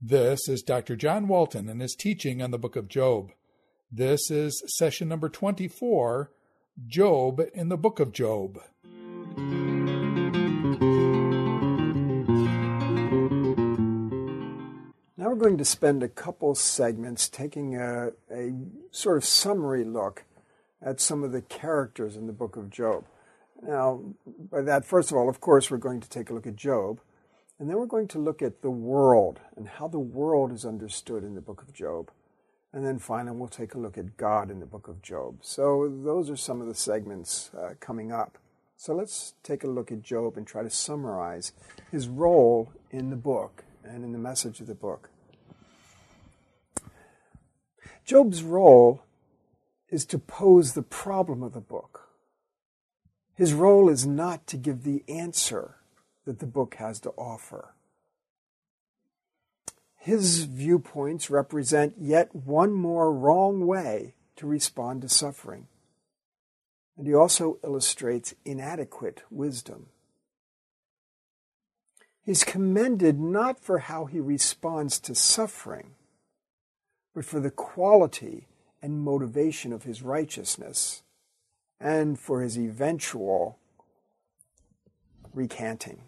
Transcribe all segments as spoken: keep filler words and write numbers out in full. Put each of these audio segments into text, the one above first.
This is Doctor John Walton and his teaching on the book of Job. This is session number twenty-four, Job in the book of Job. Now we're going to spend a couple segments taking a, a sort of summary look at some of the characters in the book of Job. Now, by that, first of all, of course, we're going to take a look at Job, and then we're going to look at the world and how the world is understood in the book of Job. And then finally, we'll take a look at God in the book of Job. So those are some of the segments uh, coming up. So let's take a look at Job and try to summarize his role in the book and in the message of the book. Job's role is to pose the problem of the book. His role is not to give the answer that the book has to offer. His viewpoints represent yet one more wrong way to respond to suffering. And he also illustrates inadequate wisdom. He's commended not for how he responds to suffering, but for the quality and motivation of his righteousness and for his eventual recanting.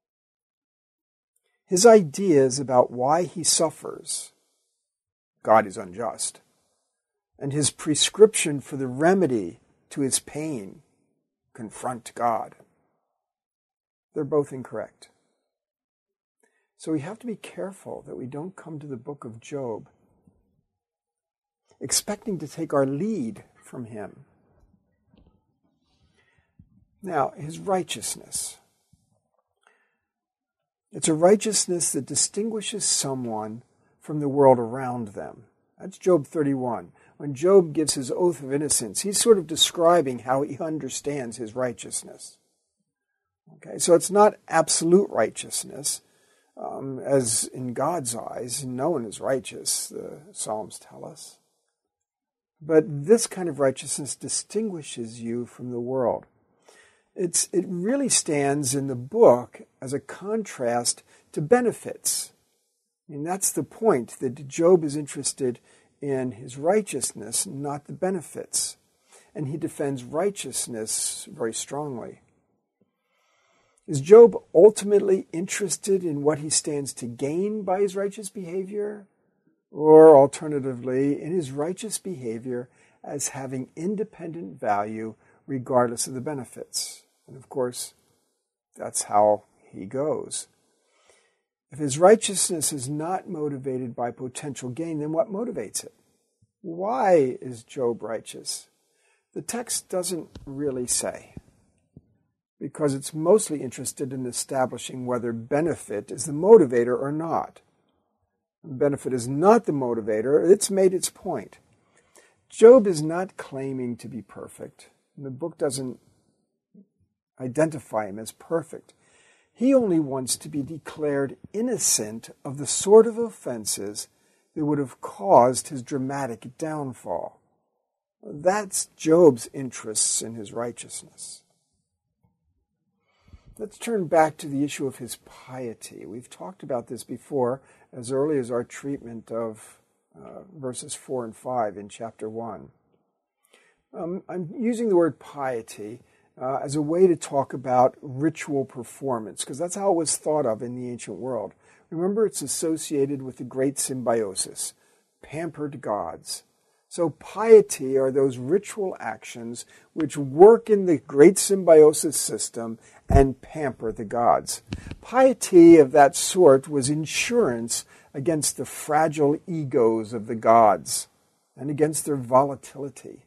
His ideas about why he suffers, God is unjust, and his prescription for the remedy to his pain, confront God, they're both incorrect. So we have to be careful that we don't come to the book of Job expecting to take our lead from him. Now, his righteousness. It's a righteousness that distinguishes someone from the world around them. That's Job thirty-one. When Job gives his oath of innocence, he's sort of describing how he understands his righteousness. Okay, so it's not absolute righteousness. Um, as in God's eyes, no one is righteous, the Psalms tell us. But this kind of righteousness distinguishes you from the world. It's, it really stands in the book as a contrast to benefits. I mean, that's the point, that Job is interested in his righteousness, not the benefits. And he defends righteousness very strongly. Is Job ultimately interested in what he stands to gain by his righteous behavior? Or alternatively, in his righteous behavior as having independent value regardless of the benefits? And of course, that's how he goes. If his righteousness is not motivated by potential gain, then what motivates it? Why is Job righteous? The text doesn't really say, because it's mostly interested in establishing whether benefit is the motivator or not. Benefit is not the motivator. It's made its point. Job is not claiming to be perfect. And the book doesn't identify him as perfect. He only wants to be declared innocent of the sort of offenses that would have caused his dramatic downfall. That's Job's interests in his righteousness. Let's turn back to the issue of his piety. We've talked about this before, as early as our treatment of uh, verses four and five in chapter one. Um, I'm using the word piety uh, as a way to talk about ritual performance, because that's how it was thought of in the ancient world. Remember, it's associated with the great symbiosis, pampered gods. So piety are those ritual actions which work in the great symbiosis system and pamper the gods. Piety of that sort was insurance against the fragile egos of the gods and against their volatility.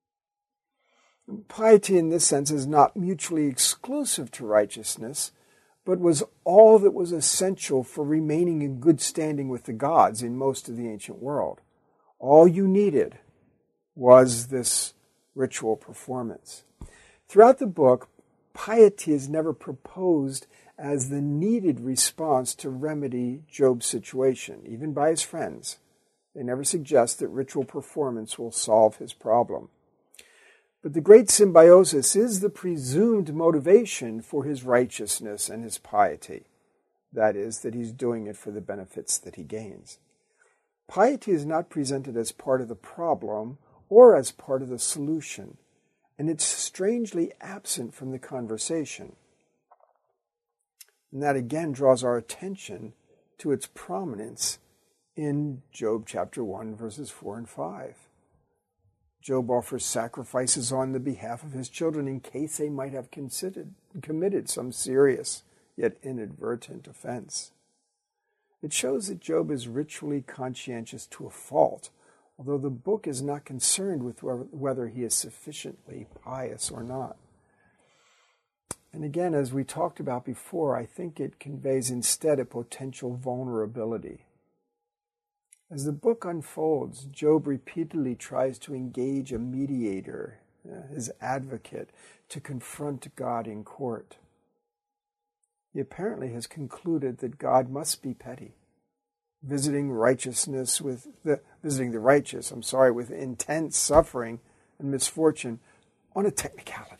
Piety in this sense is not mutually exclusive to righteousness, but was all that was essential for remaining in good standing with the gods in most of the ancient world. All you needed was this ritual performance. Throughout the book, piety is never proposed as the needed response to remedy Job's situation, even by his friends. They never suggest that ritual performance will solve his problem. But the great symbiosis is the presumed motivation for his righteousness and his piety. That is, that he's doing it for the benefits that he gains. Piety is not presented as part of the problem or as part of the solution, and it's strangely absent from the conversation. And that again draws our attention to its prominence in Job chapter one, verses four and five. Job offers sacrifices on the behalf of his children in case they might have considered, committed some serious yet inadvertent offense. It shows that Job is ritually conscientious to a fault, although the book is not concerned with whether he is sufficiently pious or not. And again, as we talked about before, I think it conveys instead a potential vulnerability. As the book unfolds, Job repeatedly tries to engage a mediator, uh, his advocate, to confront God in court. He apparently has concluded that God must be petty, visiting righteousness with the visiting the righteous, I'm sorry, with intense suffering and misfortune on a technicality.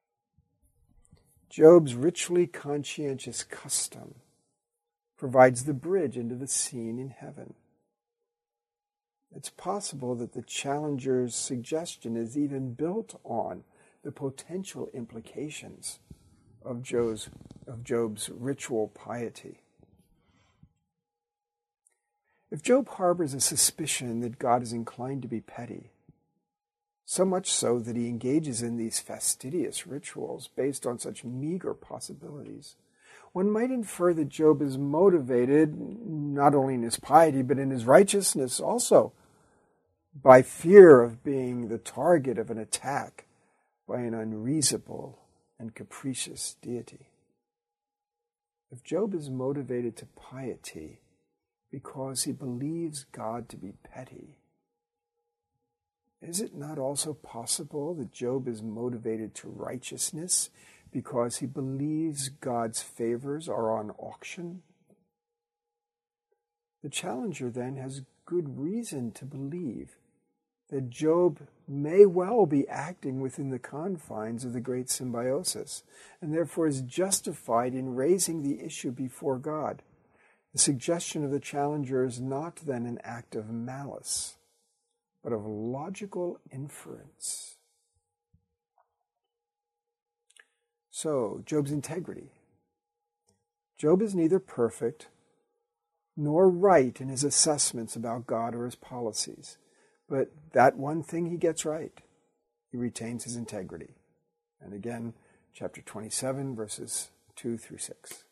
Job's ritually conscientious custom provides the bridge into the scene in heaven. It's possible that the challenger's suggestion is even built on the potential implications of Job's, of Job's ritual piety. If Job harbors a suspicion that God is inclined to be petty, so much so that he engages in these fastidious rituals based on such meager possibilities, one might infer that Job is motivated not only in his piety but in his righteousness also by fear of being the target of an attack by an unreasonable and capricious deity. If Job is motivated to piety because he believes God to be petty, is it not also possible that Job is motivated to righteousness because he believes God's favors are on auction? The challenger then has good reason to believe that Job may well be acting within the confines of the great symbiosis, and therefore is justified in raising the issue before God. The suggestion of the challenger is not then an act of malice, but of logical inference. So, Job's integrity. Job is neither perfect nor right in his assessments about God or his policies. But that one thing he gets right, he retains his integrity. And again, chapter twenty-seven, verses two through six.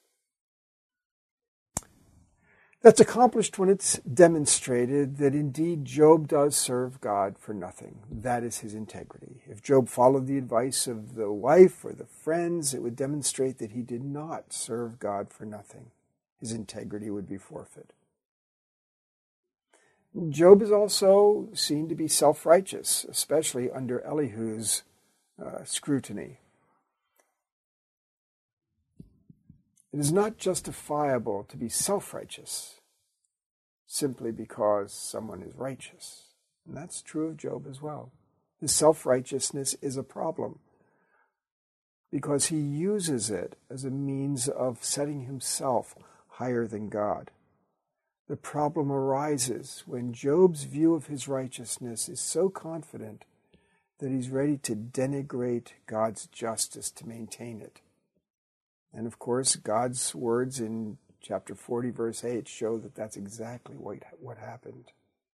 That's accomplished when it's demonstrated that indeed Job does serve God for nothing. That is his integrity. If Job followed the advice of the wife or the friends, it would demonstrate that he did not serve God for nothing. His integrity would be forfeit. Job is also seen to be self-righteous, especially under Elihu's uh, scrutiny. It is not justifiable to be self-righteous simply because someone is righteous. And that's true of Job as well. His self-righteousness is a problem because he uses it as a means of setting himself higher than God. The problem arises when Job's view of his righteousness is so confident that he's ready to denigrate God's justice to maintain it. And of course, God's words in chapter forty, verse eight, show that that's exactly what, what happened.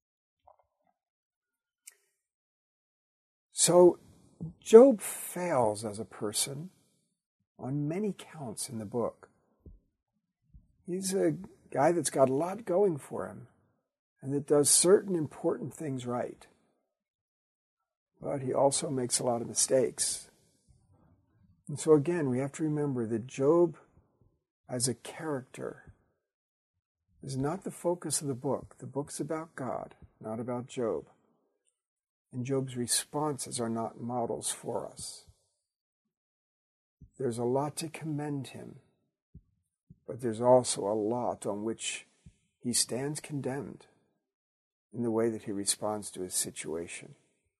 So, Job fails as a person on many counts in the book. He's a guy that's got a lot going for him and that does certain important things right. But he also makes a lot of mistakes. And so again, we have to remember that Job as a character is not the focus of the book. The book's about God, not about Job. And Job's responses are not models for us. There's a lot to commend him, but there's also a lot on which he stands condemned in the way that he responds to his situation.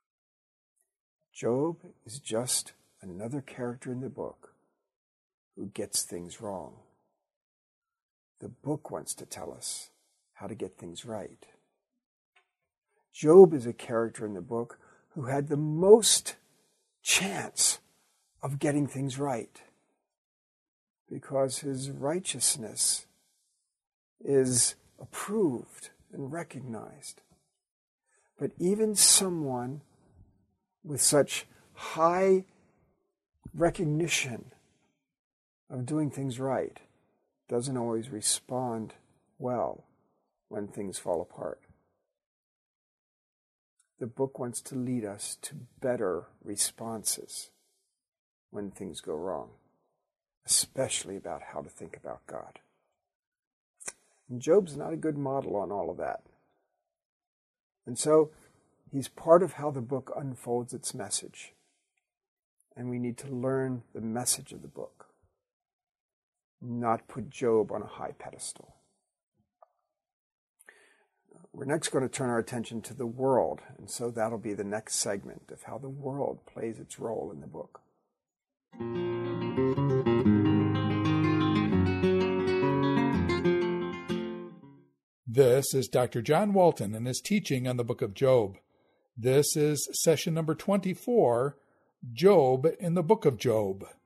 Job is just another character in the book who gets things wrong. The book wants to tell us how to get things right. Job is a character in the book who had the most chance of getting things right because his righteousness is approved and recognized. But even someone with such high recognition of doing things right doesn't always respond well when things fall apart. The book wants to lead us to better responses when things go wrong, especially about how to think about God. And Job's not a good model on all of that. And so he's part of how the book unfolds its message. And we need to learn the message of the book, not put Job on a high pedestal. We're next going to turn our attention to the world, and so that'll be the next segment of how the world plays its role in the book. This is Doctor John Walton and his teaching on the book of Job. This is session number twenty-four, Job in the book of Job.